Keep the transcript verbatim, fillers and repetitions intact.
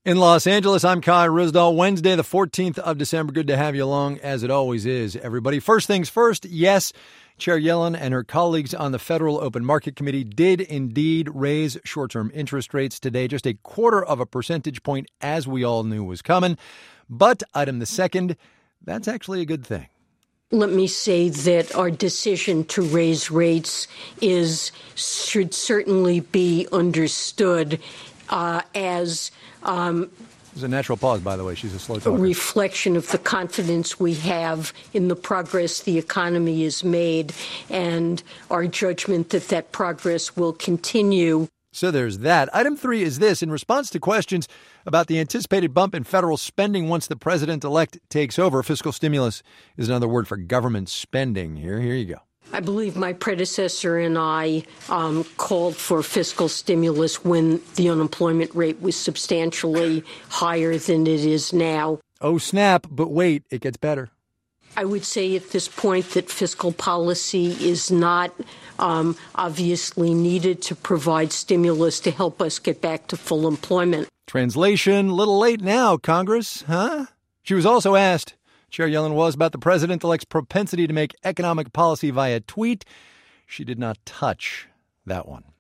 In Los Angeles, I'm Kai Ryssdal. Wednesday, the fourteenth of December. Good to have you along, as it always is, everybody. First things first, yes, Chair Yellen and her colleagues on the Federal Open Market Committee did indeed raise short-term interest rates today, just a quarter of a percentage point, as we all knew was coming. But item the second, that's actually a good thing. Let me say that our decision to raise rates is should certainly be understood uh, as um, There's a natural pause, by the way. She's a slow talker. A reflection of the confidence we have in the progress the economy has made and our judgment that that progress will continue. So there's that. Item three is this. In response to questions about the anticipated bump in federal spending once the president-elect takes over, fiscal stimulus is another word for government spending here. Here you go. I believe my predecessor and I um, called for fiscal stimulus when the unemployment rate was substantially higher than it is now. Oh, snap. But wait, it gets better. I would say at this point that fiscal policy is not um, obviously needed to provide stimulus to help us get back to full employment. Translation, little late now, Congress, huh? She was also asked, Chair Yellen was, about the president-elect's propensity to make economic policy via tweet. She did not touch that one.